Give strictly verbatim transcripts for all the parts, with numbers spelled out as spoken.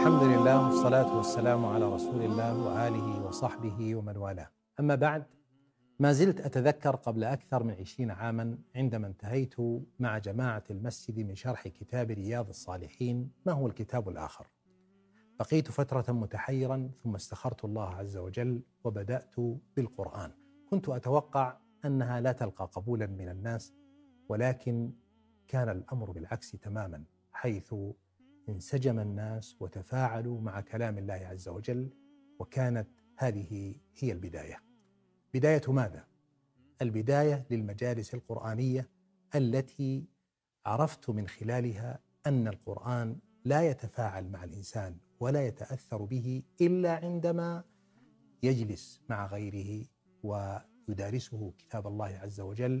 الحمد لله والصلاة والسلام على رسول الله وآله وصحبه ومن والاه. أما بعد، ما زلت أتذكر قبل أكثر من عشرين عاما عندما انتهيت مع جماعة المسجد من شرح كتاب رياض الصالحين ما هو الكتاب الآخر. بقيت فترة متحيرا ثم استخرت الله عز وجل وبدأت بالقرآن. كنت أتوقع أنها لا تلقى قبولا من الناس، ولكن كان الأمر بالعكس تماما، حيث انسجم الناس وتفاعلوا مع كلام الله عز وجل، وكانت هذه هي البداية. بداية ماذا؟ البداية للمجالس القرآنية التي عرفت من خلالها أن القرآن لا يتفاعل مع الإنسان ولا يتأثر به إلا عندما يجلس مع غيره ويدارسه كتاب الله عز وجل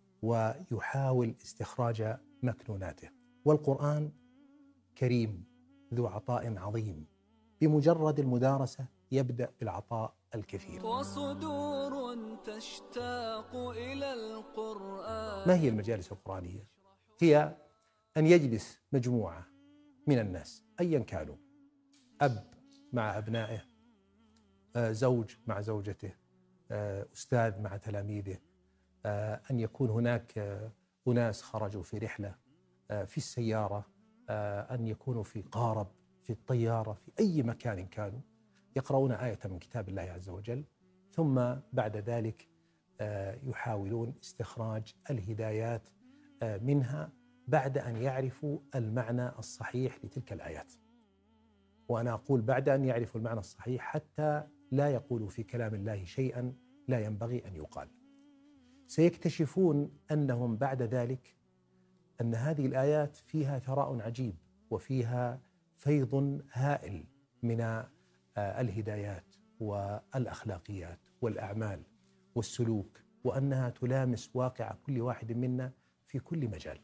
ويحاول استخراج مكنوناته. والقرآن كريم ذو عطاء عظيم، بمجرد المدارسة يبدأ بالعطاء الكثير. وصدور تشتاق إلى القرآن. ما هي المجالس القرآنية؟ هي أن يجلس مجموعة من الناس أيا كانوا، أب مع أبنائه، زوج مع زوجته، أستاذ مع تلاميذه، أن يكون هناك أناس خرجوا في رحلة، في السيارة، أن يكونوا في قارب، في الطيارة، في أي مكان كانوا، يقرؤون آية من كتاب الله عز وجل، ثم بعد ذلك يحاولون استخراج الهدايات منها بعد أن يعرفوا المعنى الصحيح لتلك الآيات. وأنا أقول بعد أن يعرفوا المعنى الصحيح حتى لا يقولوا في كلام الله شيئا لا ينبغي أن يقال. سيكتشفون أنهم بعد ذلك أن هذه الآيات فيها ثراء عجيب وفيها فيض هائل من الهدايات والأخلاقيات والأعمال والسلوك، وأنها تلامس واقع كل واحد منا في كل مجال.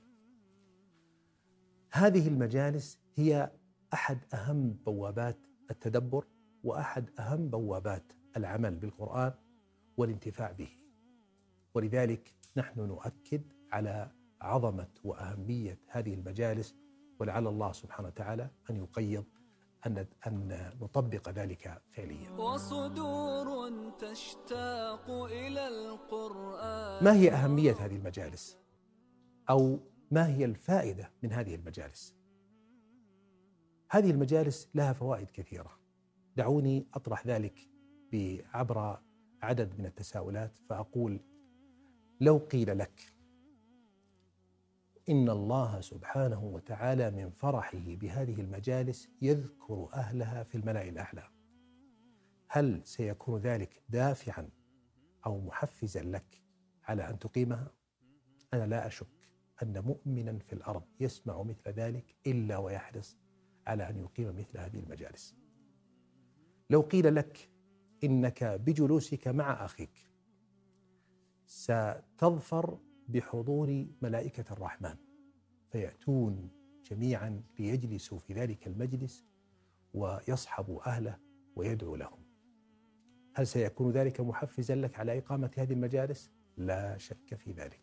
هذه المجالس هي أحد أهم بوابات التدبر وأحد أهم بوابات العمل بالقرآن والانتفاع به. ولذلك نحن نؤكد على عظمة وأهمية هذه المجالس، ولعل الله سبحانه وتعالى أن يقيض أن أن نطبق ذلك فعليا. وصدور تشتاق إلى القرآن. ما هي أهمية هذه المجالس؟ أو ما هي الفائدة من هذه المجالس؟ هذه المجالس لها فوائد كثيرة. دعوني أطرح ذلك عبر عدد من التساؤلات، فأقول: لو قيل لك إن الله سبحانه وتعالى من فرحه بهذه المجالس يذكر أهلها في الملأ الأعلى، هل سيكون ذلك دافعا أو محفزا لك على أن تقيمها؟ أنا لا أشك أن مؤمنا في الأرض يسمع مثل ذلك إلا ويحرص على أن يقيم مثل هذه المجالس. لو قيل لك إنك بجلوسك مع أخيك ستظفر بحضور ملائكة الرحمن فيأتون جميعا ليجلسوا في ذلك المجلس ويصحبوا أهله ويدعو لهم، هل سيكون ذلك محفزا لك على إقامة هذه المجالس؟ لا شك في ذلك.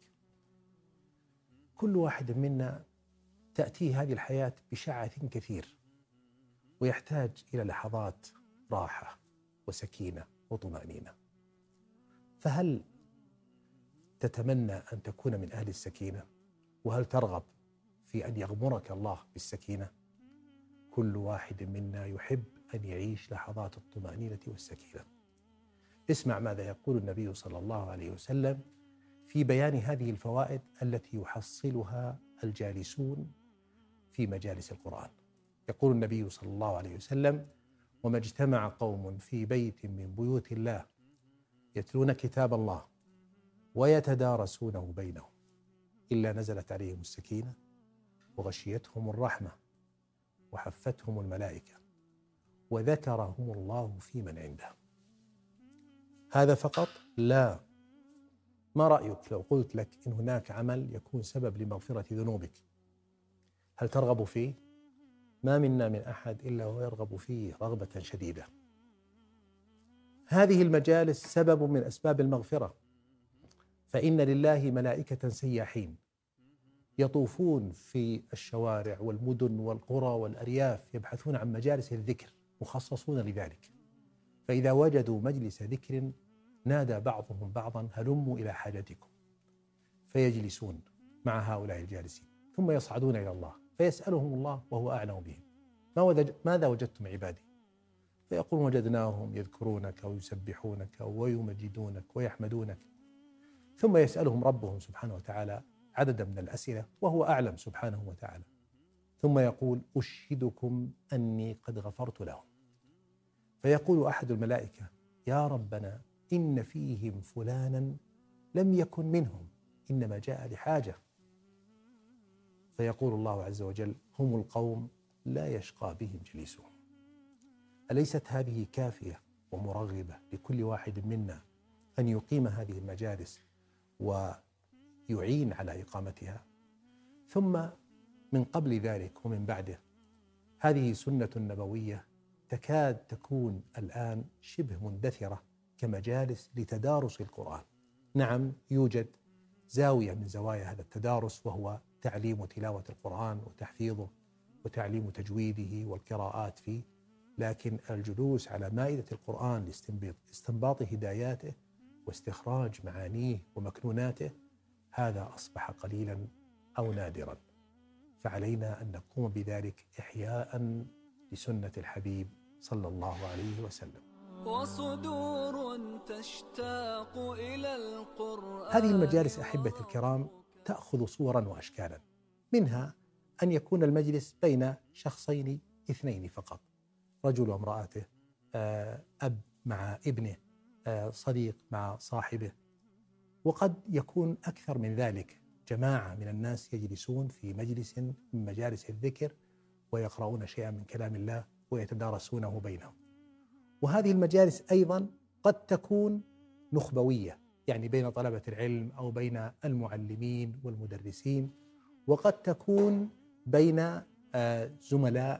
كل واحد منا تأتيه هذه الحياة بشعث كثير، ويحتاج إلى لحظات راحة وسكينة وطمأنينة. فهل تتمنى أن تكون من أهل السكينة؟ وهل ترغب في أن يغمرك الله بالسكينة؟ كل واحد منا يحب أن يعيش لحظات الطمأنينة والسكينة. اسمع ماذا يقول النبي صلى الله عليه وسلم في بيان هذه الفوائد التي يحصلها الجالسون في مجالس القرآن. يقول النبي صلى الله عليه وسلم: وما اجتمع قوم في بيت من بيوت الله يتلون كتاب الله ويتدارسونه بينهم إلا نزلت عليهم السكينة وغشيتهم الرحمة وحفتهم الملائكة وذكرهم الله في من عنده. هذا فقط؟ لا. ما رأيك لو قلت لك إن هناك عمل يكون سبب لمغفرة ذنوبك؟ هل ترغب فيه؟ ما منا من أحد إلا ويرغب فيه رغبة شديدة. هذه المجالس سبب من أسباب المغفرة، فإن لله ملائكة سياحين يطوفون في الشوارع والمدن والقرى والأرياف يبحثون عن مجالس الذكر مخصصون لذلك، فإذا وجدوا مجلس ذكر نادى بعضهم بعضا هلموا إلى حاجتكم، فيجلسون مع هؤلاء الجالسين ثم يصعدون إلى الله فيسألهم الله وهو أعلم بهم، ماذا وجدتم عبادي؟ فيقول وجدناهم يذكرونك ويسبحونك ويمجدونك ويحمدونك، ثم يسألهم ربهم سبحانه وتعالى عددا من الأسئلة وهو أعلم سبحانه وتعالى، ثم يقول أشهدكم أني قد غفرت لهم. فيقول أحد الملائكة يا ربنا إن فيهم فلانا لم يكن منهم إنما جاء لحاجة. فيقول الله عز وجل هم القوم لا يشقى بهم جليسهم. أليست هذه كافية ومرغبة لكل واحد منا أن يقيم هذه المجالس ويعين على إقامتها؟ ثم من قبل ذلك ومن بعده هذه سنة نبوية تكاد تكون الآن شبه مندثرة كمجالس لتدارس القرآن. نعم يوجد زاوية من زوايا هذا التدارس وهو تعليم تلاوة القرآن وتحفيظه وتعليم تجويده والقراءات فيه، لكن الجلوس على مائدة القرآن لاستنباط هداياته واستخراج معانيه ومكنوناته هذا أصبح قليلا أو نادرا، فعلينا أن نقوم بذلك إحياء لسنة الحبيب صلى الله عليه وسلم. وصدور تشتاق إلى القرآن. هذه المجالس أحبة الكرام تأخذ صورا وأشكالا، منها أن يكون المجلس بين شخصين اثنين فقط، رجل وامرأته، أب مع ابنه، صديق مع صاحبه، وقد يكون أكثر من ذلك، جماعة من الناس يجلسون في مجلس من مجالس الذكر ويقرؤون شيئا من كلام الله ويتدارسونه بينهم. وهذه المجالس أيضا قد تكون نخبوية، يعني بين طلبة العلم أو بين المعلمين والمدرسين، وقد تكون بين زملاء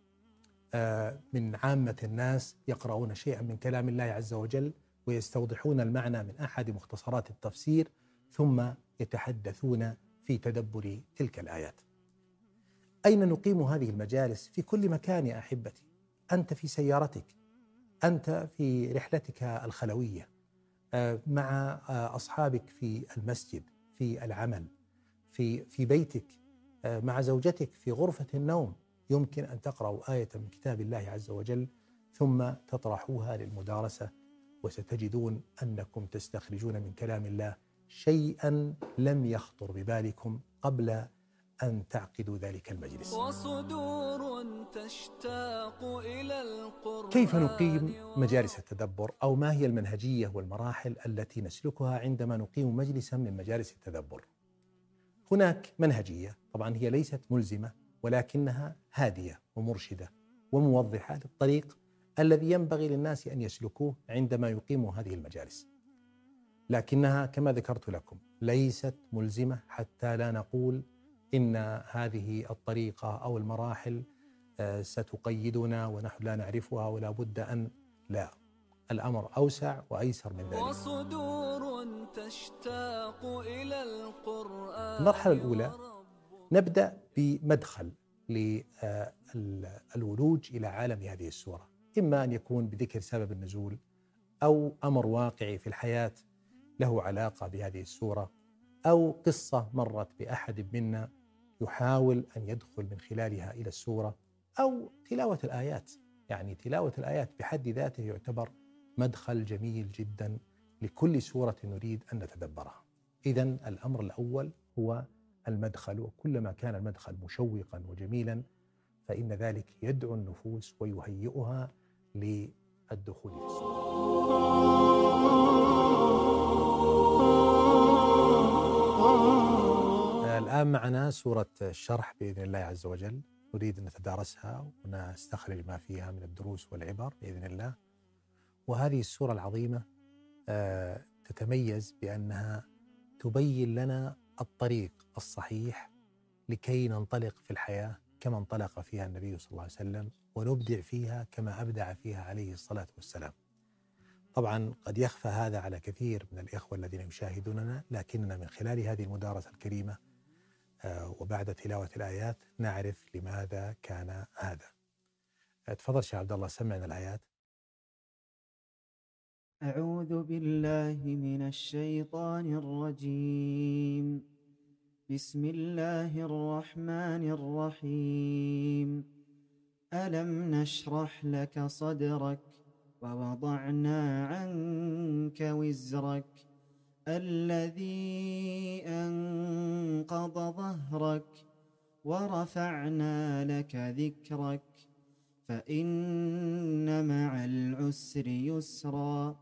من عامة الناس يقرؤون شيئا من كلام الله عز وجل ويستوضحون المعنى من أحد مختصرات التفسير ثم يتحدثون في تدبر تلك الآيات. أين نقيم هذه المجالس؟ في كل مكان يا أحبتي، أنت في سيارتك، أنت في رحلتك الخلوية، مع أصحابك في المسجد، في العمل، في في بيتك، مع زوجتك في غرفة النوم، يمكن أن تقرأوا آية من كتاب الله عز وجل ثم تطرحوها للمدارسة، وستجدون أنكم تستخرجون من كلام الله شيئا لم يخطر ببالكم قبل أن تعقدوا ذلك المجلس. وصدور تشتاق إلى القرآن. كيف نقيم مجالس التدبر، أو ما هي المنهجية والمراحل التي نسلكها عندما نقيم مجلسا من مجالس التدبر؟ هناك منهجية، طبعا هي ليست ملزمة ولكنها هادية ومرشدة وموضحة للطريق الذي ينبغي للناس أن يسلكوه عندما يقيموا هذه المجالس، لكنها كما ذكرت لكم ليست ملزمة، حتى لا نقول إن هذه الطريقة أو المراحل ستقيدنا ونحن لا نعرفها ولا بد أن لا، الأمر أوسع وأيسر من ذلك. وصدور تشتاق إلى القرآن. المرحلة الأولى نبدأ بمدخل للولوج إلى عالم هذه السورة، إما أن يكون بذكر سبب النزول أو أمر واقعي في الحياة له علاقة بهذه السورة، أو قصة مرت بأحد منا يحاول أن يدخل من خلالها إلى السورة، أو تلاوة الآيات. يعني تلاوة الآيات بحد ذاته يعتبر مدخل جميل جدا لكل سورة نريد أن نتدبرها. إذن الأمر الأول هو المدخل، وكلما كان المدخل مشوقا وجميلا فإن ذلك يدعو النفوس ويهيئها للدخول في السورة. الآن معنا سورة الشرح بإذن الله عز وجل، نريد أن نتدارسها ونستخرج ما فيها من الدروس والعبر بإذن الله. وهذه السورة العظيمة تتميز بأنها تبين لنا الطريق الصحيح لكي ننطلق في الحياة كما انطلق فيها النبي صلى الله عليه وسلم، ونبدع فيها كما أبدع فيها عليه الصلاة والسلام. طبعا قد يخفى هذا على كثير من الإخوة الذين يشاهدوننا، لكننا من خلال هذه المدارسة الكريمة وبعد تلاوة الآيات نعرف لماذا كان هذا. تفضل شيخ عبد الله، سمعنا الآيات. أعوذ بالله من الشيطان الرجيم. بسم الله الرحمن الرحيم. ألم نشرح لك صدرك ووضعنا عنك وزرك الذي أنقض ظهرك ورفعنا لك ذكرك فإن مع العسر يسرا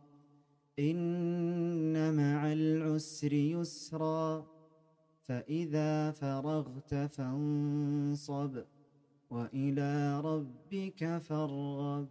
إن مع العسر يسرا فإذا فرغت فانصب وإلى ربك فارغب.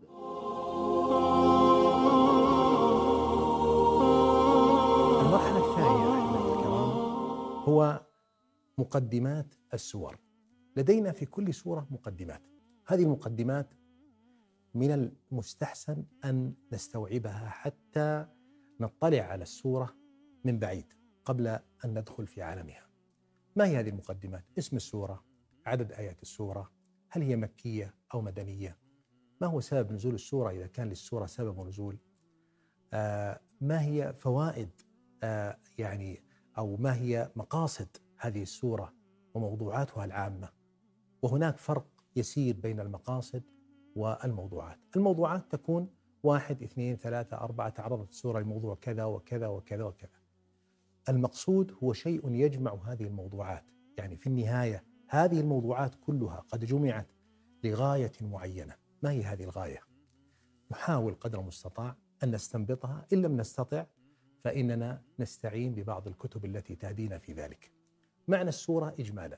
المرحلة الثانية أحبتي الكرام هو مقدمات السور. لدينا في كل سورة مقدمات. هذه المقدمات من المستحسن أن نستوعبها حتى نطلع على السورة من بعيد قبل أن ندخل في عالمها. ما هي هذه المقدمات؟ اسم السورة، عدد آيات السورة، هل هي مكية أو مدنية، ما هو سبب نزول السورة إذا كان للسورة سبب نزول، آه ما هي فوائد آه يعني أو ما هي مقاصد هذه السورة وموضوعاتها العامة. وهناك فرق يسير بين المقاصد والموضوعات. الموضوعات تكون واحد اثنين ثلاثة أربعة، تعرضت السورة لموضوع كذا وكذا وكذا وكذا. المقصود هو شيء يجمع هذه الموضوعات، يعني في النهاية هذه الموضوعات كلها قد جمعت لغاية معينة. ما هي هذه الغاية؟ نحاول قدر المستطاع أن نستنبطها، إن لم نستطع فإننا نستعين ببعض الكتب التي تهدينا في ذلك. معنى السورة إجمالا.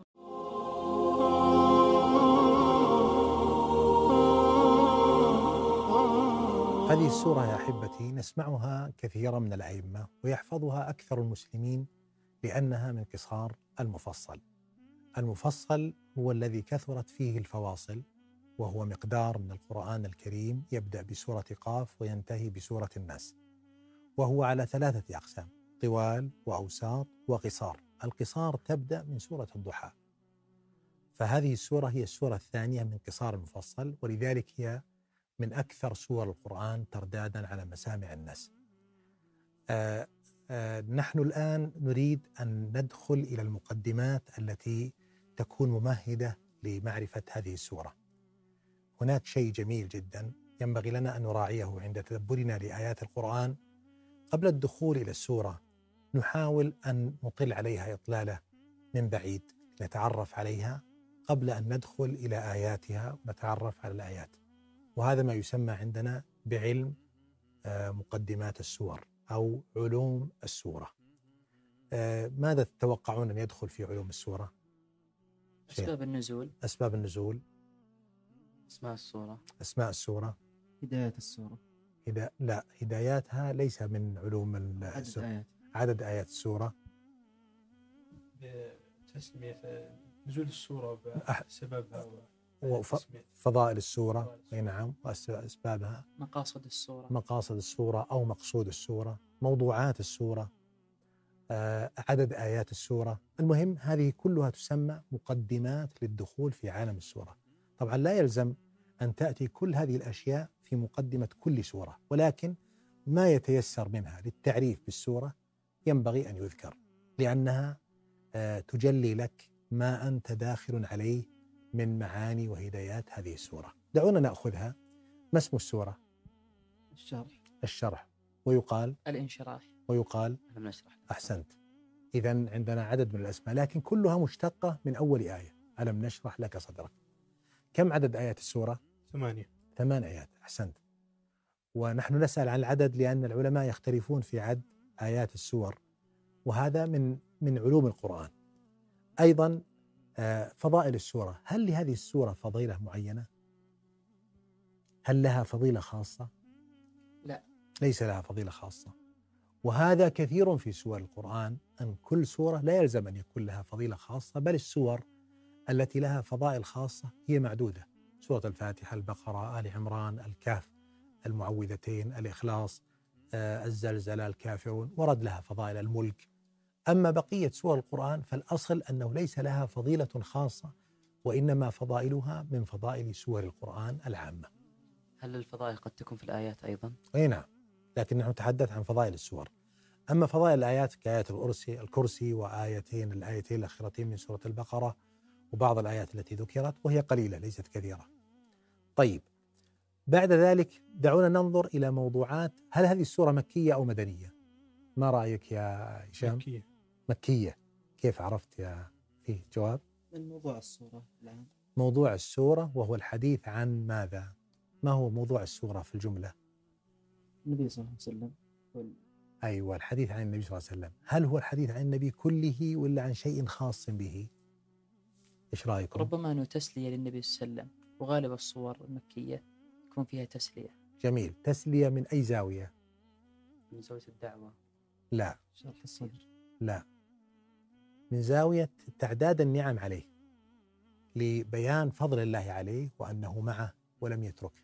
هذه السورة يا أحبتي نسمعها كثيرا من الأئمة ويحفظها أكثر المسلمين لأنها من قصار المفصل. المفصل هو الذي كثرت فيه الفواصل، وهو مقدار من القرآن الكريم يبدأ بسورة قاف وينتهي بسورة الناس، وهو على ثلاثة أقسام: طوال وأوساط وقصار. القصار تبدأ من سورة الضحى، فهذه السورة هي السورة الثانية من قصار المفصل، ولذلك هي من أكثر سور القرآن تردادا على مسامع الناس. آه آه نحن الآن نريد أن ندخل إلى المقدمات التي تكون ممهدة لمعرفة هذه السورة. هناك شيء جميل جدا ينبغي لنا أن نراعيه عند تدبرنا لآيات القرآن. قبل الدخول إلى السورة نحاول أن نطل عليها إطلالة من بعيد، نتعرف عليها قبل أن ندخل إلى آياتها ونتعرف على الآيات. وهذا ما يسمى عندنا بعلم مقدمات السور أو علوم السورة. ماذا تتوقعون أن يدخل في علوم السورة؟ أسباب النزول. أسباب النزول. أسماء السورة. أسماء السورة. هداية السورة. هدا... لا، هداياتها ليس من علوم السورة. عدد آيات. عدد آيات السورة. بتسمية نزول السورة بسببها وفضائل السورة. أي نعم، وأسبابها. مقاصد السورة. مقاصد السورة أو مقصود السورة. موضوعات السورة. آه، عدد آيات السورة. المهم هذه كلها تسمى مقدمات للدخول في عالم السورة. طبعا لا يلزم أن تأتي كل هذه الأشياء في مقدمة كل سورة، ولكن ما يتيسر منها للتعريف بالسورة ينبغي أن يذكر، لأنها آه، تجلي لك ما أنت داخل عليه من معاني وهدايات هذه السورة. دعونا نأخذها. ما اسم السورة؟ الشرح. الشرح. ويقال الانشراح. ويقال ألم نشرح. أحسنت. إذن عندنا عدد من الأسماء لكن كلها مشتقة من أول آية: ألم نشرح لك صدرك. كم عدد آيات السورة؟ ثمانية. ثمان آيات. أحسنت. ونحن نسأل عن العدد لأن العلماء يختلفون في عد آيات السور، وهذا من من علوم القرآن. أيضا فضائل السورة. هل لهذه السورة فضيلة معينة؟ هل لها فضيلة خاصة؟ لا، ليس لها فضيلة خاصة. وهذا كثير في سور القرآن، أن كل سورة لا يلزم أن يكون لها فضيلة خاصة، بل السور التي لها فضائل خاصة هي معدودة: سورة الفاتحة، البقرة، آل عمران، الكهف، المعوذتين، الإخلاص، الزلزلة، الكافرون، ورد لها فضائل الملك، أما بقية سور القرآن فالأصل أنه ليس لها فضيلة خاصة، وإنما فضائلها من فضائل سور القرآن العامة. هل الفضائل قد تكون في الآيات أيضا؟ أي نعم، لكن نحن نتحدث عن فضائل السور. أما فضائل الآيات كآية الكرسي الكرسي وآيتين الآيتين الأخيرتين من سورة البقرة وبعض الآيات التي ذكرت، وهي قليلة ليست كثيرة. طيب، بعد ذلك دعونا ننظر إلى موضوعات. هل هذه السورة مكية أو مدنية؟ ما رأيك يا هشام؟ مكية. مكية. كيف عرفت يا فيه جواب؟ من موضوع السورة الآن. موضوع السورة وهو الحديث عن ماذا؟ ما هو موضوع السورة في الجملة؟ النبي صلى الله عليه وسلم. وال- أيوة، الحديث عن النبي صلى الله عليه وسلم. هل هو الحديث عن النبي كله ولا عن شيء خاص به؟ إيش رأيكم؟ ربما أنه تسلية للنبي صلى الله عليه وسلم، وغالب الصور المكية يكون فيها تسلية. جميل. تسلية من أي زاوية؟ من زاوية الدعوة. لا شرح الصدر. لا، من زاوية تعداد النعم عليه، لبيان فضل الله عليه وأنه معه ولم يتركه.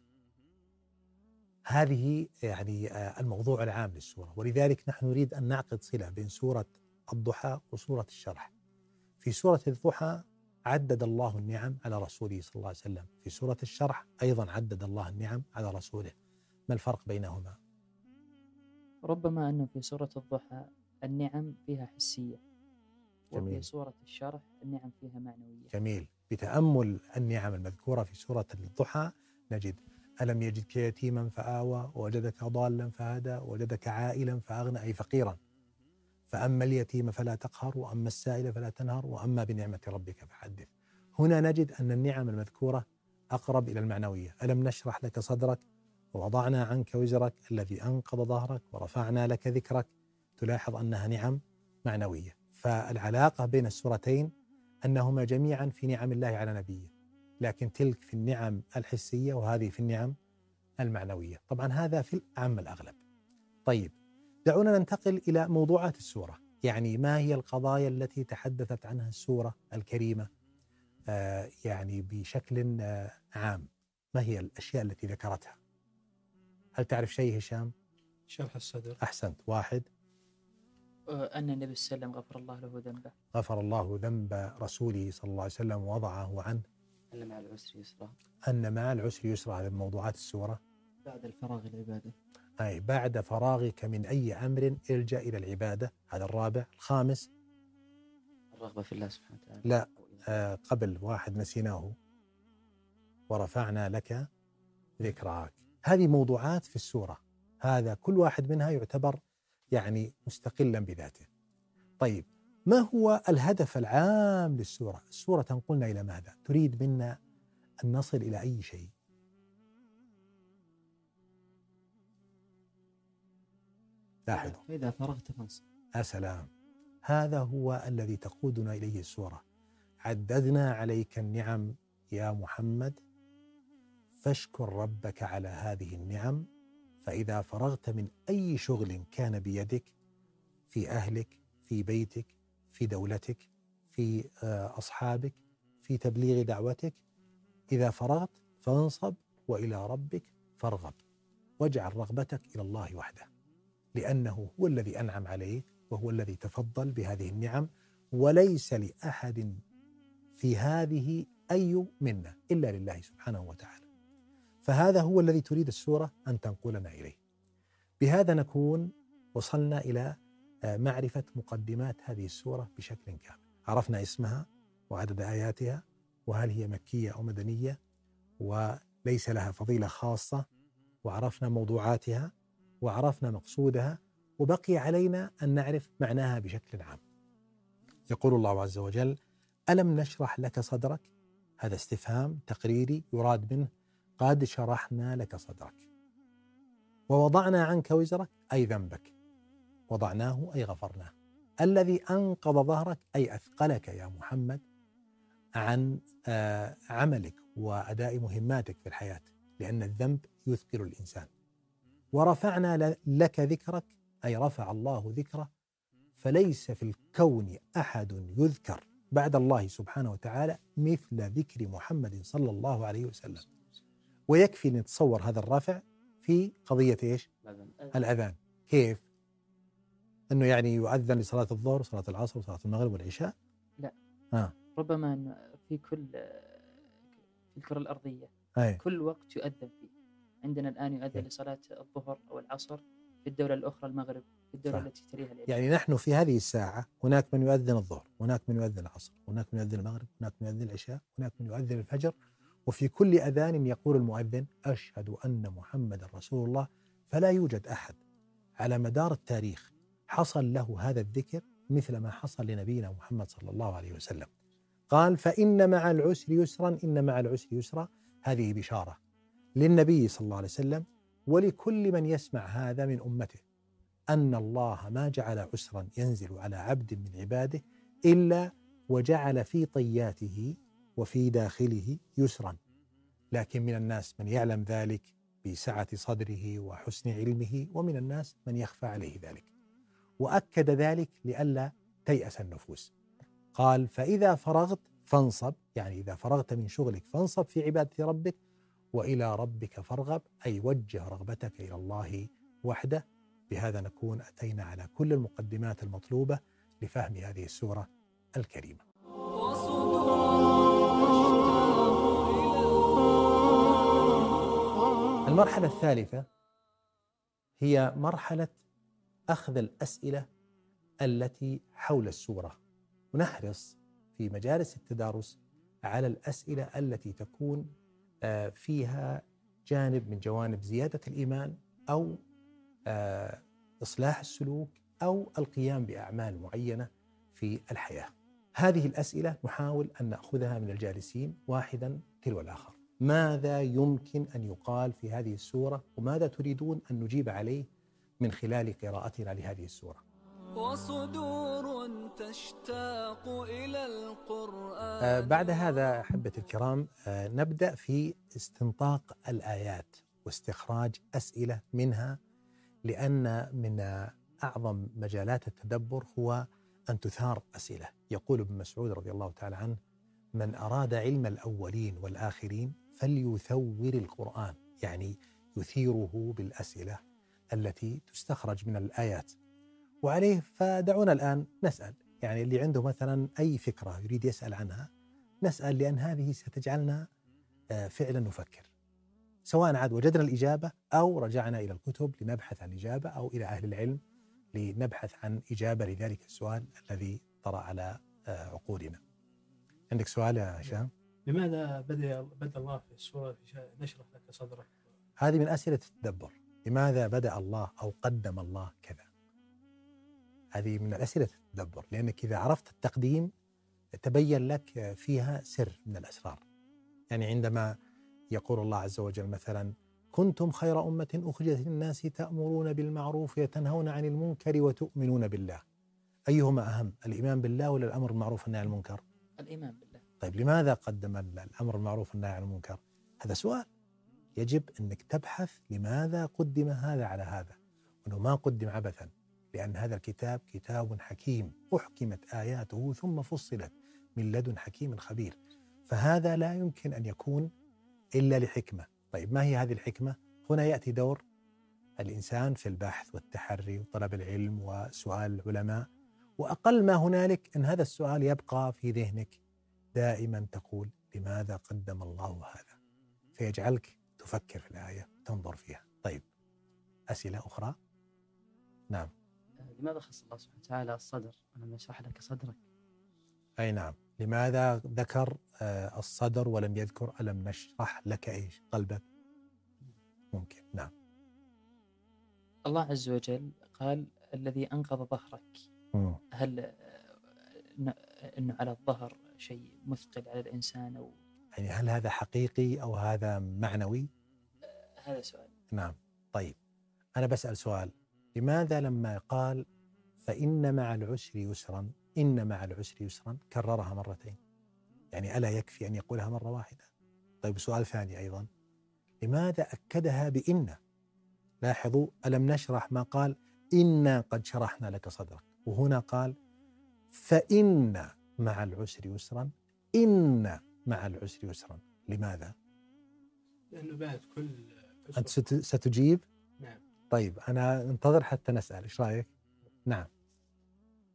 هذه يعني الموضوع العام للسورة، ولذلك نحن نريد أن نعقد صلة بين سورة الضحى وسورة الشرح. في سورة الضحى عدد الله النعم على رسوله صلى الله عليه وسلم، في سورة الشرح أيضا عدد الله النعم على رسوله. ما الفرق بينهما؟ ربما أنه في سورة الضحى النعم فيها حسية، وفي جميل. سورة الشرح النعم فيها معنوية. جميل. بتأمل النعم المذكورة في سورة الضحى نجد: ألم يجدك يتيما فآوى، ووجدك ضالا فهدى، ووجدك عائلا فأغنى، أي فقيرا. فأما اليتيم فلا تقهر، وأما السائل فلا تنهر، وأما بنعمة ربك فحدث. هنا نجد أن النعم المذكورة أقرب إلى المعنوية. ألم نشرح لك صدرك، ووضعنا عنك وزرك الذي أنقض ظهرك، ورفعنا لك ذكرك. تلاحظ أنها نعم معنوية. فالعلاقة بين السورتين أنهما جميعا في نعم الله على نبيه، لكن تلك في النعم الحسية وهذه في النعم المعنوية. طبعا هذا في الأعم الأغلب. طيب، دعونا ننتقل إلى موضوعات السورة. يعني ما هي القضايا التي تحدثت عنها السورة الكريمة آه يعني بشكل آه عام؟ ما هي الأشياء التي ذكرتها؟ هل تعرف شيء هشام؟ شرح الصدر. أحسنت. واحد، أن النبي صلى الله عليه وسلم غفر الله له ذنبه. غفر الله ذنب رسوله صلى الله عليه وسلم ووضعه عنه. أن مع العسر يسرا. أن مع العسر يسرا. هذه موضوعات السورة. بعد الفراغ العبادة. أي بعد فراغك من أي أمر الجأ إلى العبادة. هذا الرابع. الخامس، الرغبة في الله سبحانه وتعالى. لا آه قبل واحد نسيناه: ورفعنا لك ذكراك. هذه موضوعات في السورة، هذا كل واحد منها يعتبر يعني مستقلا بذاته. طيب، ما هو الهدف العام للسورة؟ السورة تنقلنا إلى ماذا؟ تريد منا أن نصل إلى أي شيء؟ لاحظوا. فإذا فرغت فانصب. يا سلام، هذا هو الذي تقودنا إليه السورة. عددنا عليك النعم يا محمد، فاشكر ربك على هذه النعم، فإذا فرغت من أي شغل كان بيدك، في أهلك، في بيتك، في دولتك، في أصحابك، في تبليغ دعوتك، إذا فرغت فانصب وإلى ربك فارغب، واجعل رغبتك إلى الله وحده، لأنه هو الذي أنعم عليك وهو الذي تفضل بهذه النعم، وليس لأحد في هذه أي منة إلا لله سبحانه وتعالى. فهذا هو الذي تريد السورة أن تنقلنا إليه. بهذا نكون وصلنا إلى معرفة مقدمات هذه السورة بشكل كامل. عرفنا اسمها وعدد آياتها، وهل هي مكية أو مدنية، وليس لها فضيلة خاصة، وعرفنا موضوعاتها، وعرفنا مقصودها، وبقي علينا أن نعرف معناها بشكل عام. يقول الله عز وجل: ألم نشرح لك صدرك. هذا استفهام تقريري يراد منه قد شرحنا لك صدرك. ووضعنا عنك وزرك، أي ذنبك، وضعناه أي غفرناه. الذي أنقض ظهرك، أي أثقلك يا محمد عن عملك وأداء مهماتك في الحياة، لأن الذنب يثقل الإنسان. ورفعنا لك ذكرك، أي رفع الله ذكره، فليس في الكون أحد يذكر بعد الله سبحانه وتعالى مثل ذكر محمد صلى الله عليه وسلم. ويكفي نتصور هذا الرفع في قضية إيش؟ الأذان. كيف؟ أنه يعني يؤذن لصلاة الظهر وصلاة العصر وصلاة المغرب والعشاء؟ لا. آه. ربما أنه في كل في الكرة الأرضية أي. كل وقت يؤذن فيه. عندنا الآن يؤذن أي. لصلاة الظهر أو العصر، في الدولة الأخرى المغرب، في الدولة صح. التي تليها العشاء. يعني نحن في هذه الساعة هناك من يؤذن الظهر، هناك من يؤذن العصر، هناك من يؤذن المغرب، هناك من يؤذن العشاء، هناك من يؤذن الفجر، وفي كل أذان يقول المؤذن أشهد أن محمد رسول الله. فلا يوجد أحد على مدار التاريخ حصل له هذا الذكر مثل ما حصل لنبينا محمد صلى الله عليه وسلم. قال فإن مع العسر يسرا، إن مع العسر يسرا. هذه بشارة للنبي صلى الله عليه وسلم ولكل من يسمع هذا من أمته، أن الله ما جعل عسرا ينزل على عبد من عباده إلا وجعل في طياته وفي داخله يسرا. لكن من الناس من يعلم ذلك بسعة صدره وحسن علمه، ومن الناس من يخفى عليه ذلك. وأكد ذلك لئلا تيأس النفوس. قال فإذا فرغت فانصب، يعني إذا فرغت من شغلك فانصب في عبادة ربك، وإلى ربك فارغب، أي وجه رغبتك إلى الله وحده. بهذا نكون أتينا على كل المقدمات المطلوبة لفهم هذه السورة الكريمة. المرحلة الثالثة هي مرحلة أخذ الأسئلة التي حول السورة، ونحرص في مجالس التدارس على الأسئلة التي تكون فيها جانب من جوانب زيادة الإيمان أو إصلاح السلوك أو القيام بأعمال معينة في الحياة. هذه الأسئلة نحاول أن نأخذها من الجالسين واحدا تلو الآخر. ماذا يمكن أن يقال في هذه السورة، وماذا تريدون أن نجيب عليه من خلال قراءتنا لهذه السورة؟ وصدور تشتاق إلى القرآن. آه بعد هذا أحبتي الكرام آه نبدأ في استنطاق الآيات واستخراج أسئلة منها، لأن من أعظم مجالات التدبر هو أن تثار أسئلة. يقول ابن مسعود رضي الله تعالى عنه: من أراد علم الأولين والآخرين فليثور القرآن، يعني يثيره بالأسئلة التي تستخرج من الآيات. وعليه فدعونا الآن نسأل، يعني اللي عنده مثلا أي فكرة يريد يسأل عنها نسأل، لأن هذه ستجعلنا فعلا نفكر، سواء عاد وجدنا الإجابة أو رجعنا إلى الكتب لنبحث عن إجابة، أو إلى أهل العلم لنبحث عن إجابة لذلك السؤال الذي طرأ على عقولنا. عندك سؤال يا هشام؟ لماذا بدأ بدأ الله في السورة في نشرح لك صدرك؟ هذه من أسئلة التدبر. لماذا بدأ الله أو قدم الله كذا؟ هذه من الأسئلة التدبر، لأنك إذا عرفت التقديم تبين لك فيها سر من الأسرار. يعني عندما يقول الله عز وجل مثلا: كنتم خير أمة أخرجت للناس تأمرون بالمعروف وتنهون عن المنكر وتؤمنون بالله. أيهما أهم، الإيمان بالله ولا الأمر بالمعروف والنهي عن المنكر؟ الإيمان بالله. طيب لماذا قدم الأمر بالمعروف والنهي عن المنكر؟ هذا سؤال يجب أنك تبحث لماذا قدم هذا على هذا، وأنه ما قدم عبثا، لأن هذا الكتاب كتاب حكيم أحكمت آياته ثم فصلت من لدن حكيم خبير. فهذا لا يمكن أن يكون إلا لحكمة. طيب ما هي هذه الحكمة؟ هنا يأتي دور الإنسان في البحث والتحري وطلب العلم وسؤال العلماء، وأقل ما هنالك أن هذا السؤال يبقى في ذهنك دائما، تقول لماذا قدم الله هذا، فيجعلك تفكر في الآية تنظر فيها. طيب أسئلة أخرى؟ نعم. لماذا خص الله سبحانه وتعالى الصدر؟ ألم نشرح لك صدرك. أي نعم. لماذا ذكر الصدر ولم يذكر ألم نشرح لك إيش قلبك؟ ممكن. نعم. الله عز وجل قال: الذي أنقض ظهرك. مم. هل أنه على الظهر شيء مثقل على الإنسان أو يعني هل هذا حقيقي أو هذا معنوي؟ هذا سؤال. نعم. طيب أنا بسأل سؤال: لماذا لما قال فإن مع العسر يسرا، إن مع العسر يسرا، كررها مرتين؟ يعني ألا يكفي أن يقولها مرة واحدة؟ طيب سؤال ثاني أيضا: لماذا أكدها بإن؟ لاحظوا، ألم نشرح ما قال إنا قد شرحنا لك صدرك، وهنا قال فإن مع العسر يسرا، إن مع العسر يسرا. لماذا؟ لأنه بعد كل أنت ستجيب؟ نعم. طيب أنا انتظر حتى نسأل، إيش رأيك؟ نعم.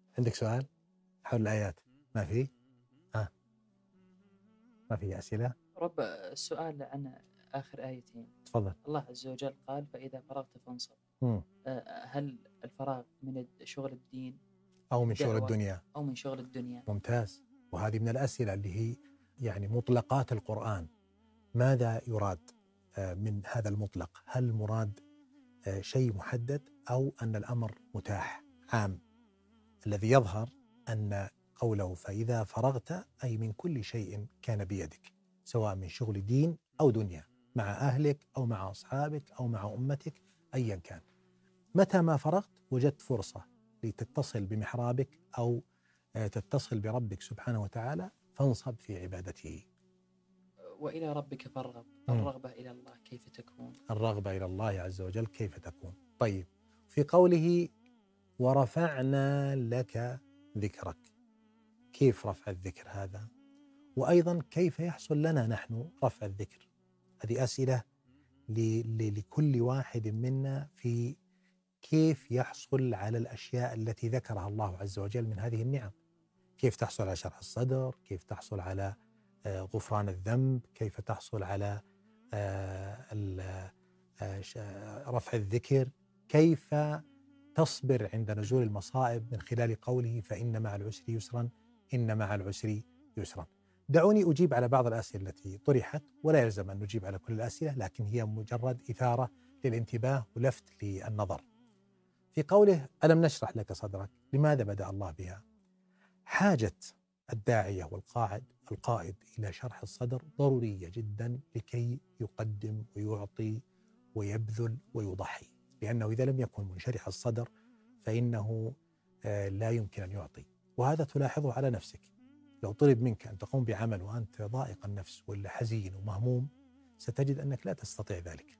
عندك سؤال حول الآيات؟ ما في؟ ها؟ ما في أسئلة؟ رب السؤال عن آخر آيتين. تفضل. الله عز وجل قال فإذا فرغت فانصب. مم. آه، هل الفراغ من شغل الدين أو من شغل دعوة الدنيا؟ أو من شغل الدنيا؟ ممتاز. وهذه من الأسئلة اللي هي يعني مطلقات القرآن. ماذا يراد من هذا المطلق؟ هل المراد شيء محدد أو أن الأمر متاح عام؟ الذي يظهر أن قوله فإذا فرغت أي من كل شيء كان بيدك، سواء من شغل دين أو دنيا، مع أهلك أو مع أصحابك أو مع أمتك، أيا كان. متى ما فرغت وجدت فرصة لتتصل بمحرابك أو تتصل بربك سبحانه وتعالى فانصب في عبادته. وإلى ربك فارغب. الرغبة إلى الله كيف تكون؟ الرغبة إلى الله عز وجل كيف تكون؟ طيب، في قوله ورفعنا لك ذكرك، كيف رفع الذكر هذا؟ وأيضا كيف يحصل لنا نحن رفع الذكر؟ هذه أسئلة لكل واحد منا في كيف يحصل على الأشياء التي ذكرها الله عز وجل من هذه النعم. كيف تحصل على شرح الصدر؟ كيف تحصل على غفران الذنب؟ كيف تحصل على رفع الذكر؟ كيف تصبر عند نزول المصائب من خلال قوله فإن مع العسر يسرا، إن مع العسر يسرا. دعوني أجيب على بعض الأسئلة التي طرحت، ولا يلزم أن نجيب على كل الأسئلة، لكن هي مجرد إثارة للانتباه ولفت للنظر. في قوله ألم نشرح لك صدرك، لماذا بدأ الله بها؟ حاجة الداعية والقاعد القائد إلى شرح الصدر ضرورية جدا لكي يقدم ويعطي ويبذل ويضحي، لأنه إذا لم يكن منشرح الصدر فإنه لا يمكن أن يعطي. وهذا تلاحظه على نفسك. لو طلب منك أن تقوم بعمل وأنت ضائق النفس ولا حزين ومهموم ستجد أنك لا تستطيع ذلك.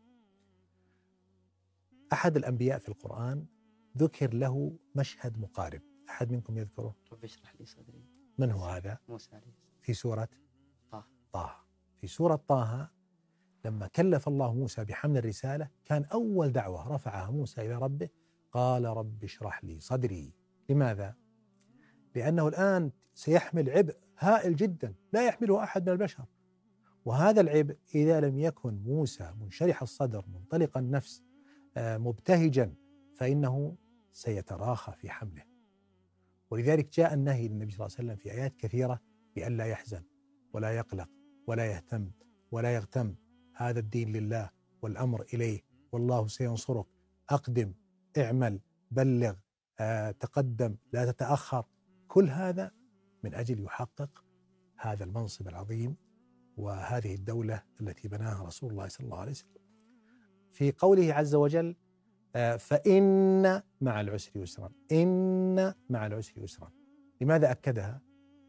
أحد الأنبياء في القرآن ذكر له مشهد مقارب، أحد منكم يذكره؟ رب اشرح لي صدري. من هو هذا؟ موسى عليه السلام. في سورة طه. طه. في سورة طه لما كلف الله موسى بحمل الرسالة كان أول دعوة رفعها موسى إلى ربه قال رب اشرح لي صدري. لماذا؟ لأنه الآن سيحمل عبء هائل جدا لا يحمله أحد من البشر، وهذا العبء إذا لم يكن موسى منشرح الصدر منطلق النفس مبتهجا فإنه سيتراخى في حمله. ولذلك جاء النهي للنبي صلى الله عليه وسلم في آيات كثيرة بأن لا يحزن ولا يقلق ولا يهتم ولا يغتم، هذا الدين لله والأمر إليه والله سينصرك، أقدم، اعمل، بلغ، آه، تقدم، لا تتأخر. كل هذا من أجل يحقق هذا المنصب العظيم وهذه الدولة التي بناها رسول الله صلى الله عليه وسلم. في قوله عز وجل آه، فإن مع العسر يسرا، إن مع العسر يسرا. لماذا أكدها؟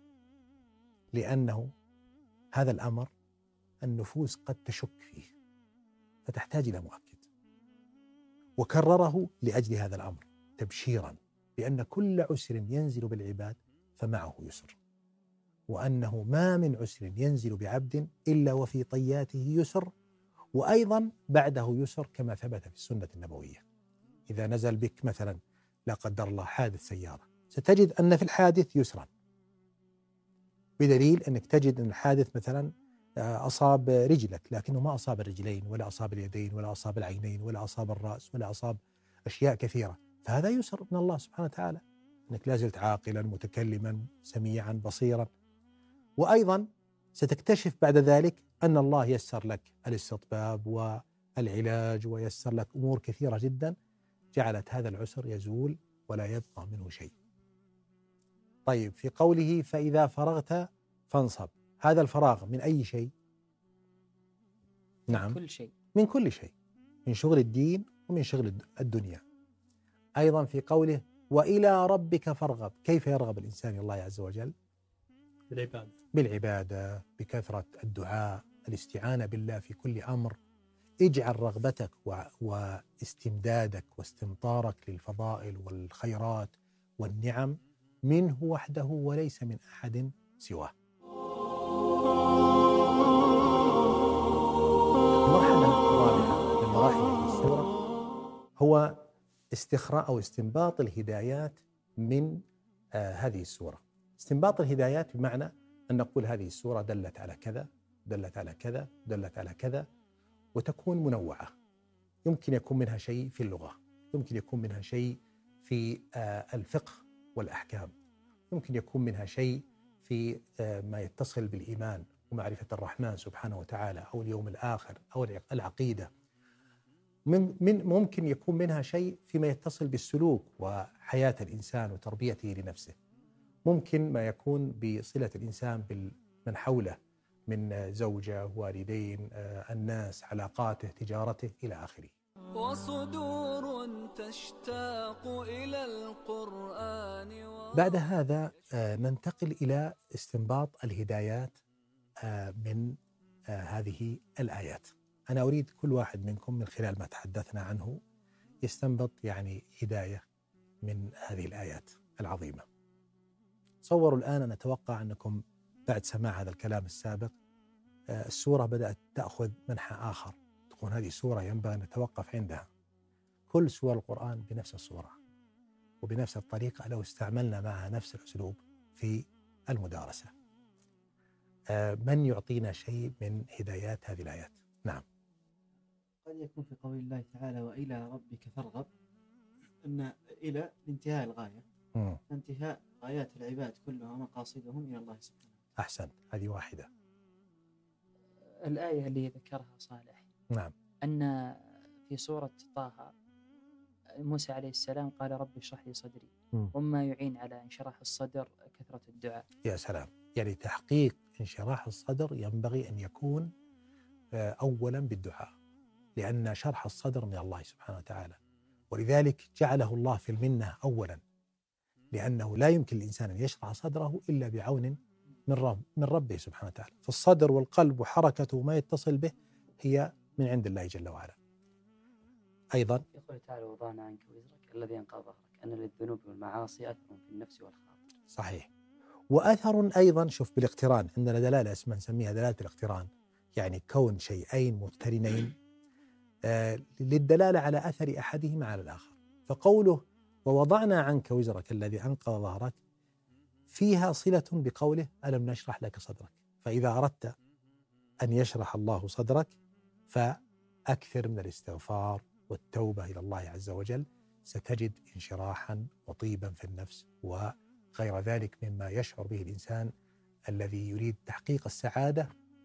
لأنه هذا الأمر النفوس قد تشك فيه فتحتاج إلى مؤكد، وكرره لأجل هذا الأمر تبشيرا بأن كل عسر ينزل بالعباد فمعه يسر، وأنه ما من عسر ينزل بعبد إلا وفي طياته يسر، وأيضا بعده يسر كما ثبت في السنة النبوية. إذا نزل بك مثلا لا قدر الله حادث سيارة ستجد أن في الحادث يسرا، بدليل أنك تجد أن الحادث مثلا أصاب رجلك لكنه ما أصاب الرجلين ولا أصاب اليدين ولا أصاب العينين ولا أصاب الرأس ولا أصاب أشياء كثيرة، فهذا يسر من الله سبحانه وتعالى، أنك لازلت عاقلا متكلما سميعا بصيرا. وأيضا ستكتشف بعد ذلك أن الله يسر لك الاستطباب والعلاج ويسر لك أمور كثيرة جدا جعلت هذا العسر يزول ولا يبقى منه شيء. طيب، في قوله فإذا فرغت فانصب، هذا الفراغ من أي شيء؟ نعم، من كل شيء، من كل شيء، من شغل الدين ومن شغل الدنيا. أيضا في قوله وإلى ربك فارغب، كيف يرغب الإنسان الله عز وجل؟ بالعبادة، بالعبادة، بكثرة الدعاء، الاستعانة بالله في كل أمر. اجعل رغبتك واستمدادك واستمطارك للفضائل والخيرات والنعم منه وحده وليس من أحد سواه. المرحلة الرابعة من مراحل السورة هو استخراج أو استنباط الهدايات من آه هذه السورة. استنباط الهدايات بمعنى أن نقول هذه السورة دلت على كذا، دلت على كذا، دلت على كذا، وتكون منوعة. يمكن يكون منها شيء في اللغة، يمكن يكون منها شيء في آه الفقه والأحكام، يمكن يكون منها شيء في آه ما يتصل بالإيمان ومعرفة الرحمن سبحانه وتعالى أو اليوم الآخر أو العقيدة. من من ممكن يكون منها شيء فيما يتصل بالسلوك وحياة الإنسان وتربيته لنفسه. ممكن ما يكون بصلة الإنسان بمن حوله من زوجة، والدين، آه الناس، علاقاته، تجارته إلى آخره. وصدور تشتاق إلى القرآن و... بعد هذا آه ننتقل إلى استنباط الهدايات آه من آه هذه الآيات. أنا أريد كل واحد منكم من خلال ما تحدثنا عنه يستنبط يعني هداية من هذه الآيات العظيمة. تصوروا الآن، أنا أتوقع أنكم بعد سماع هذا الكلام السابق آه السورة بدأت تأخذ منحى آخر، تكون هذه السورة ينبغي أن نتوقف عندها. كل سور القرآن بنفس الصورة وبنفس الطريقة لو استعملنا معها نفس الأسلوب في المدارسة. آه من يعطينا شيء من هدايات هذه الآيات؟ نعم. قد يكون في قول الله تعالى وإلى ربك فارغب أن إلى انتهاء الغاية، مم. فانتهاء غايات العباد كلها ومقاصدهم إلى الله سبحانه. أحسنت، هذه واحدة. الآية اللي ذكرها صالح نعم. أن في سورة طه موسى عليه السلام قال رب اشرح لي صدري، مم. وما يعين على انشراح الصدر كثرة الدعاء. يا سلام، يعني تحقيق انشراح الصدر ينبغي أن يكون أولا بالدعاء، لأن شرح الصدر من الله سبحانه وتعالى، ولذلك جعله الله في المنة أولا، لأنه لا يمكن الإنسان أن يشرح صدره إلا بعون من رب من ربه سبحانه وتعالى. فالصدر والقلب وحركته وما يتصل به هي من عند الله جل وعلا. أيضا يقول تعالى وضعنا عنك وزرك الذي أنقض ظهرك أن للذنوب والمعاصي أثر في النفس والخاطر. صحيح. وأثر أيضا، شوف بالاقتران، عندنا دلالة اسمها نسميها دلالة الاقتران، يعني كون شيئين مقترنين آه للدلالة على أثر أحدهما على الآخر. فقوله ووضعنا عنك وزرك الذي أنقض ظهرك فيها صلة بقوله ألم نشرح لك صدرك. فإذا أردت أن يشرح الله صدرك فأكثر من الاستغفار والتوبة إلى الله عز وجل، ستجد انشراحا وطيبا في النفس وغير ذلك مما يشعر به الإنسان الذي يريد تحقيق السعادة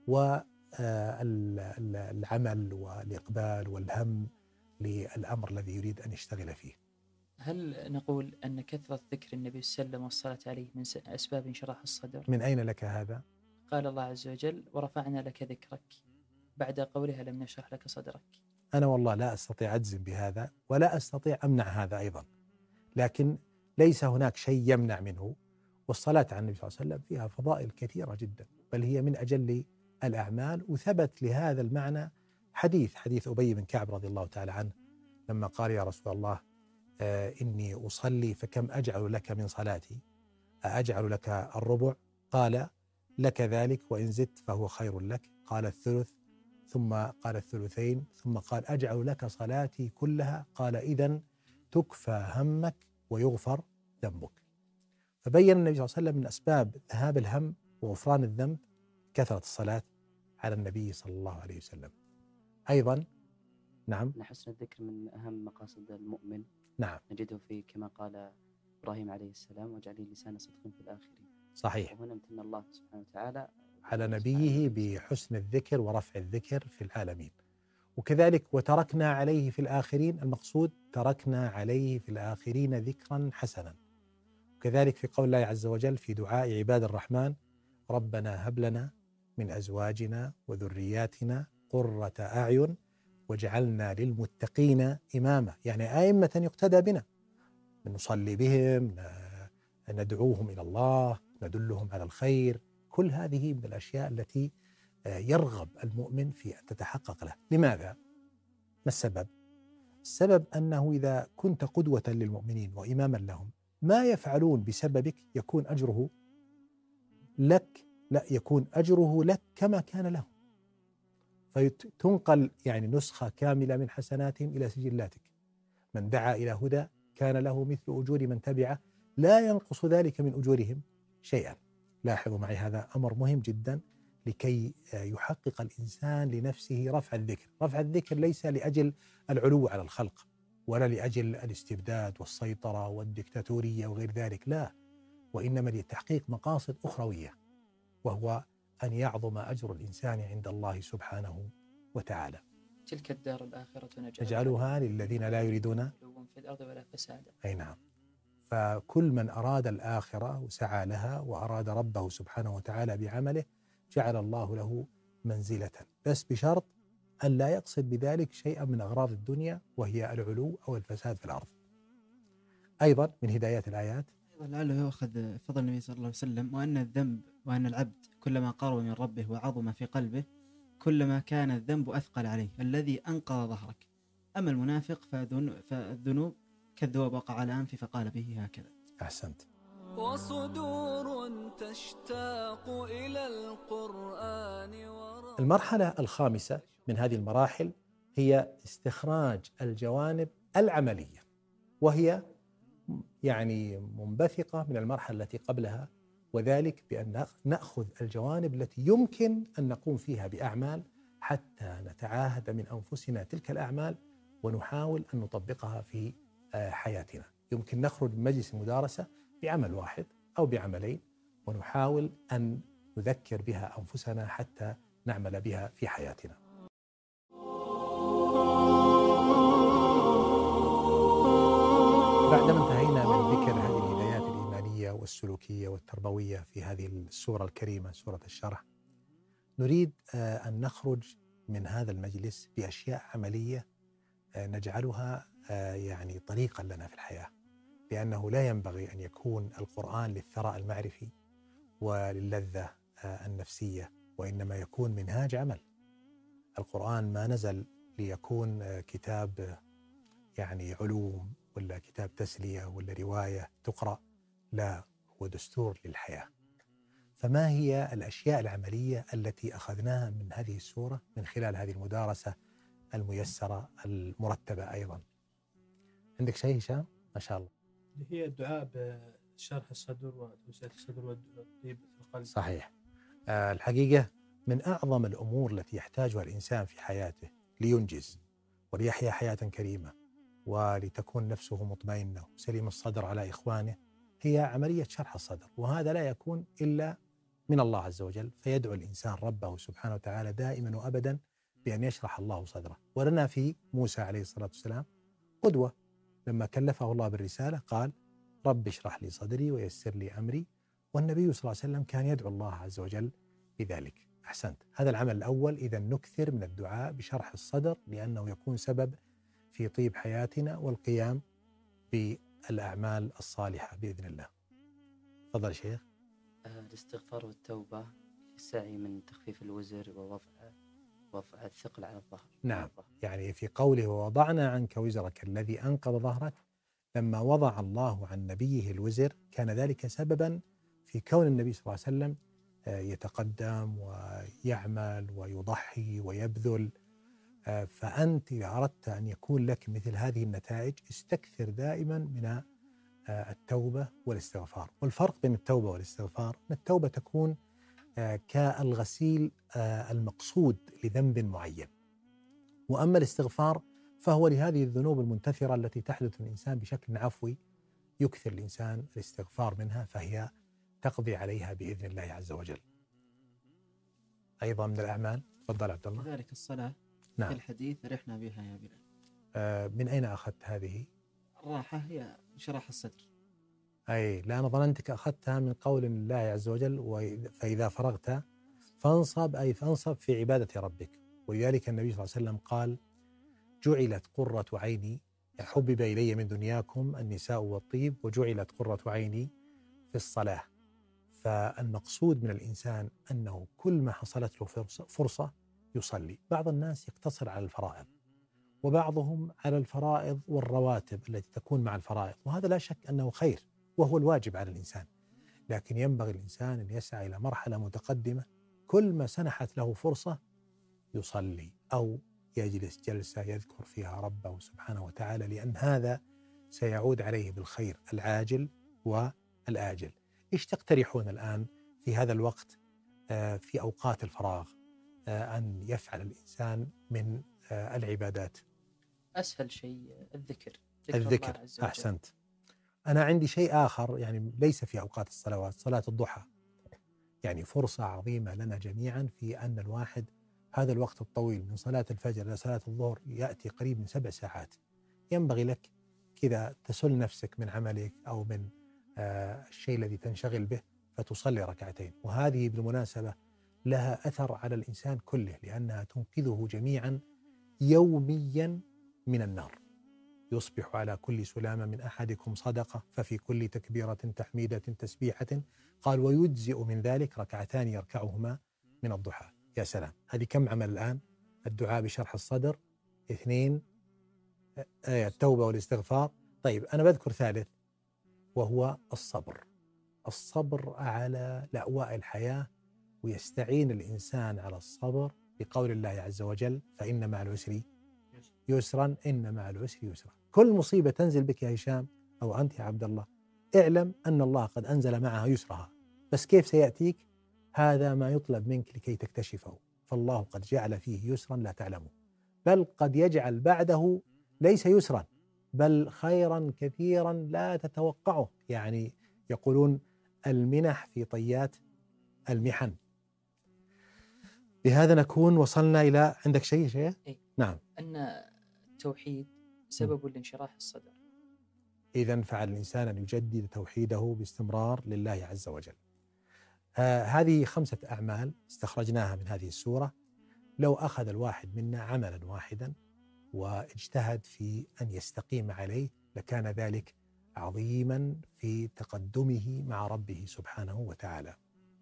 والعمل والإقبال والهم للأمر الذي يريد أن يشتغل فيه. هل نقول أن كثرة ذكر النبي صلى الله عليه وسلم والصلاة عليه من أسباب انشراح الصدر؟ من أين لك هذا؟ قال الله عز وجل ورفعنا لك ذكرك بعد قولها لم نشرح لك صدرك. أنا والله لا أستطيع أجزم بهذا ولا أستطيع أمنع هذا أيضا، لكن ليس هناك شيء يمنع منه. والصلاة على النبي صلى الله عليه وسلم فيها فضائل كثيرة جدا، بل هي من أجل الأعمال. وثبت لهذا المعنى حديث حديث أبي بن كعب رضي الله تعالى عنه لما قال يا رسول الله آه إني أصلي فكم أجعل لك من صلاتي؟ أجعل لك الربع؟ قال لك ذلك وإن زدت فهو خير لك. قال الثلث، ثم قال الثلثين، ثم قال أجعل لك صلاتي كلها؟ قال إذن تكفى همك ويغفر ذنبك. فبين النبي صلى الله عليه وسلم من أسباب ذهاب الهم وغفران الذنب كثرة الصلاة على النبي صلى الله عليه وسلم. أيضا نعم أن حسن الذكر من أهم مقاصد المؤمن. نعم نجده في كما قال إبراهيم عليه السلام واجعل لي لسان صدق في الآخرين. صحيح. وهنا امتن الله سبحانه وتعالى على نبيه بحسن الذكر ورفع الذكر في العالمين. وكذلك وتركنا عليه في الآخرين، المقصود تركنا عليه في الآخرين ذكرا حسنا. وكذلك في قول الله عز وجل في دعاء عباد الرحمن ربنا هب لنا من أزواجنا وذرياتنا قرة أعين واجعلنا للمتقين إماما، يعني أئمة يقتدى بنا، نصلي بهم، ندعوهم إلى الله، ندلهم على الخير. كل هذه من الأشياء التي يرغب المؤمن في أن تتحقق له. لماذا؟ ما السبب؟ السبب أنه إذا كنت قدوة للمؤمنين وإماما لهم ما يفعلون بسببك يكون أجره لك، لا يكون أجره لك كما كان لهم، فتنقل يعني نسخة كاملة من حسناتهم إلى سجلاتك. من دعا إلى هدى كان له مثل أجور من تبعه لا ينقص ذلك من أجورهم شيئا. لاحظوا معي هذا أمر مهم جدا لكي يحقق الإنسان لنفسه رفع الذكر. رفع الذكر ليس لأجل العلو على الخلق ولا لأجل الاستبداد والسيطرة والدكتاتورية وغير ذلك، لا، وإنما لتحقيق مقاصد أخروية، وهو أن يعظم أجر الإنسان عند الله سبحانه وتعالى. تلك الدار الآخرة نجعلها للذين لا يريدون في الأرض ولا فسادا. أي نعم. فكل من أراد الآخرة وسعى لها وأراد ربه سبحانه وتعالى بعمله جعل الله له منزلة، بس بشرط أن لا يقصد بذلك شيئا من أغراض الدنيا وهي العلو أو الفساد في الأرض. أيضا من هدايات الآيات لعله يؤخذ فضل النبي صلى الله عليه وسلم، وأن الذنب وأن العبد كلما قرب من ربه وعظم في قلبه كلما كان الذنب أثقل عليه، الذي أنقض ظهرك. أما المنافق فالذنوب كالذوب وقع على أنفه فقال به هكذا. أحسنت. وصدور تشتاق إلى القرآن ورا. المرحلة الخامسة من هذه المراحل هي استخراج الجوانب العملية، وهي يعني منبثقة من المرحلة التي قبلها، وذلك بأن نأخذ الجوانب التي يمكن أن نقوم فيها بأعمال حتى نتعاهد من أنفسنا تلك الأعمال ونحاول أن نطبقها في حياتنا. يمكن نخرج من مجلس المدارسة بعمل واحد أو بعملين ونحاول أن نذكر بها أنفسنا حتى نعمل بها في حياتنا. بعدما انتهينا من ذكر هذه الهدايات الإيمانية والسلوكية والتربوية في هذه السورة الكريمة سورة الشرح، نريد أن نخرج من هذا المجلس بأشياء عملية نجعلها يعني طريقا لنا في الحياة، لأنه لا ينبغي أن يكون القرآن للثراء المعرفي وللذة النفسية، وإنما يكون منهاج عمل. القرآن ما نزل ليكون كتاب يعني علوم ولا كتاب تسلية ولا رواية تقرأ، لا، هو دستور للحياة. فما هي الأشياء العملية التي أخذناها من هذه السورة من خلال هذه المدارسة الميسرة المرتبة أيضا؟ عندك شيء هشام؟ ما شاء الله. اللي هي الدعاء بشرح الصدر وتوسعة الصدر والطيب في القلب. صحيح. آه الحقيقة من أعظم الأمور التي يحتاجها الإنسان في حياته لينجز وليحيا حياة كريمة ولتكون نفسه مطمئنة وسليم الصدر على إخوانه هي عملية شرح الصدر، وهذا لا يكون إلا من الله عز وجل، فيدعو الإنسان ربه سبحانه وتعالى دائما وأبدا بأن يشرح الله صدره. ولنا في موسى عليه الصلاة والسلام قدوة، لما كلفه الله بالرسالة قال رب اشرح لي صدري ويسر لي أمري، والنبي صلى الله عليه وسلم كان يدعو الله عز وجل بذلك. أحسنت. هذا العمل الأول. إذا نكثر من الدعاء بشرح الصدر لأنه يكون سبب في طيب حياتنا والقيام بالأعمال الصالحة بإذن الله. تفضل شيخ. الاستغفار والتوبة السعي من تخفيف الوزر ووضع وضع الثقل على الظهر. نعم، الظهر. يعني في قوله ووضعنا عنك وزرك الذي أنقض ظهرك، لما وضع الله عن نبيه الوزر كان ذلك سببا في كون النبي صلى الله عليه وسلم يتقدم ويعمل ويضحي ويبذل. فأنت إذا أردت أن يكون لك مثل هذه النتائج استكثر دائما من التوبة والاستغفار. والفرق بين التوبة والاستغفار أن التوبة تكون كالغسيل المقصود لذنب معين، وأما الاستغفار فهو لهذه الذنوب المنتثرة التي تحدث الإنسان بشكل عفوي يكثر الإنسان الاستغفار منها، فهي تقضي عليها بإذن الله عز وجل. أيضا من الأعمال، تفضل عبد الله. كذلك الصلاة. نعم. في الحديث رحنا بها يا بلال. آه من أين أخذت هذه؟ الراحة هي شرح الصدر. أي لا، أنا ظننتك أخذتها من قول الله عز وجل فإذا فرغت فانصب، أي فانصب في عبادة ربك. ولذلك النبي صلى الله عليه وسلم قال جعلت قرة عيني، حبب إلي من دنياكم النساء والطيب وجعلت قرة عيني في الصلاة. فالمقصود من الإنسان أنه كل ما حصلت له فرصة يصلي. بعض الناس يقتصر على الفرائض وبعضهم على الفرائض والرواتب التي تكون مع الفرائض، وهذا لا شك أنه خير وهو الواجب على الإنسان، لكن ينبغي الإنسان أن يسعى إلى مرحلة متقدمة كل ما سنحت له فرصة يصلي أو يجلس جلسة يذكر فيها ربه سبحانه وتعالى، لأن هذا سيعود عليه بالخير العاجل والآجل. إيش تقترحون الآن في هذا الوقت في أوقات الفراغ أن يفعل الإنسان من العبادات؟ أسهل شيء الذكر. الذكر، أحسنت. أنا عندي شيء آخر يعني ليس في أوقات الصلوات، صلاة الضحى، يعني فرصة عظيمة لنا جميعا في أن الواحد هذا الوقت الطويل من صلاة الفجر إلى صلاة الظهر يأتي قريب من سبع ساعات، ينبغي لك كذا تسل نفسك من عملك أو من آه الشيء الذي تنشغل به فتصلي ركعتين. وهذه بالمناسبة لها أثر على الإنسان كله، لأنها تنقذه جميعا يوميا من النار. يصبح على كل سلامة من أحدكم صدقة، ففي كل تكبيرة تحميدة تسبيحة، قال ويجزئ من ذلك ركعتان يركعهما من الضحى. يا سلام، هذه كم عمل الآن؟ الدعاء بشرح الصدر، اثنين آية التوبة والاستغفار. طيب أنا بذكر ثالث وهو الصبر. الصبر على لأواء الحياة، ويستعين الإنسان على الصبر بقول الله عز وجل فإن مع العسر يسرا إن مع العسر يسرا. كل مصيبة تنزل بك يا هشام أو أنت يا عبد الله اعلم أن الله قد أنزل معها يسرها، بس كيف سيأتيك هذا ما يطلب منك لكي تكتشفه. فالله قد جعل فيه يسرا لا تعلمه، بل قد يجعل بعده ليس يسرا بل خيرا كثيرا لا تتوقعه. يعني يقولون المنح في طيات المحن. بهذا نكون وصلنا إلى عندك شيء شيء إيه؟ نعم، أن التوحيد سبب لانشراح الصدر. إذن فعل الإنسان أن يجدد توحيده باستمرار لله عز وجل. آه هذه خمسة أعمال استخرجناها من هذه السورة. لو أخذ الواحد منا عملا واحدا واجتهد في أن يستقيم عليه لكان ذلك عظيما في تقدمه مع ربه سبحانه وتعالى.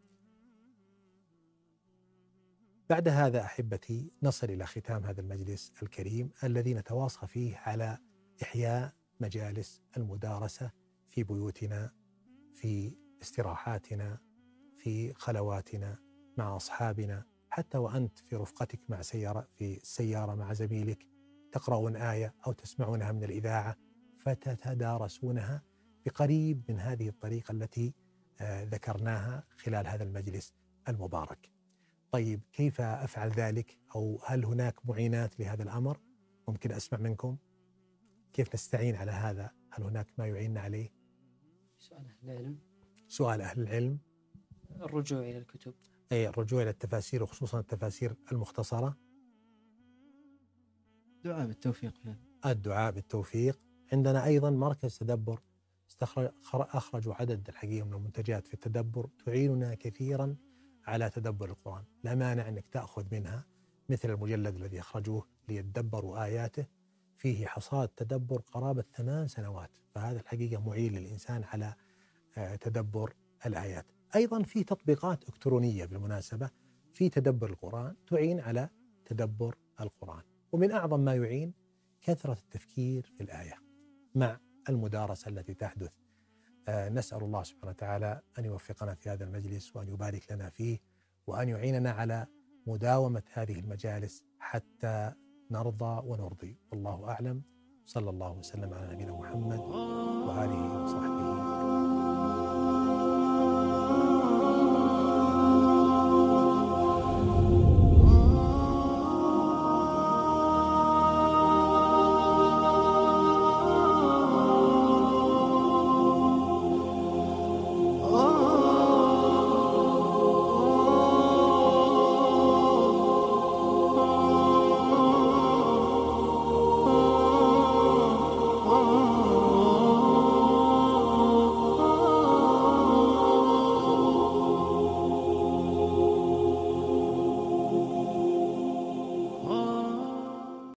بعد هذا أحبتي نصل إلى ختام هذا المجلس الكريم الذي نتواصى فيه على إحياء مجالس المدارسة في بيوتنا، في استراحاتنا، في خلواتنا مع أصحابنا، حتى وأنت في رفقتك مع سيارة في السيارة مع زميلك تقرؤون آية أو تسمعونها من الإذاعة فتتدارسونها بقريب من هذه الطريقة التي آه ذكرناها خلال هذا المجلس المبارك. طيب كيف أفعل ذلك؟ أو هل هناك معينات لهذا الأمر؟ ممكن أسمع منكم كيف نستعين على هذا؟ هل هناك ما يعيننا عليه؟ سؤال أهل العلم. سؤال أهل العلم. الرجوع إلى الكتب. أي الرجوع إلى التفاسير وخصوصا التفاسير المختصرة. دعاء بالتوفيق. الدعاء بالتوفيق. عندنا أيضا مركز تدبر أخرجوا عدد الحقيقة من المنتجات في التدبر تعيننا كثيرا على تدبر القرآن. لا مانع أنك تأخذ منها مثل المجلد الذي أخرجوه ليتدبروا آياته، فيه حصاد تدبر قرابة ثمان سنوات، فهذا الحقيقة معين للإنسان على تدبر الآيات. أيضا في تطبيقات إلكترونية بالمناسبة في تدبر القرآن تعين على تدبر القرآن. ومن أعظم ما يعين كثرة التفكير في الآية مع المدارسة التي تحدث. آه نسأل الله سبحانه وتعالى أن يوفقنا في هذا المجلس وأن يبارك لنا فيه وأن يعيننا على مداومة هذه المجالس حتى نرضى ونرضي. والله أعلم. صلى الله وسلم على نبينا محمد وآله وصحبه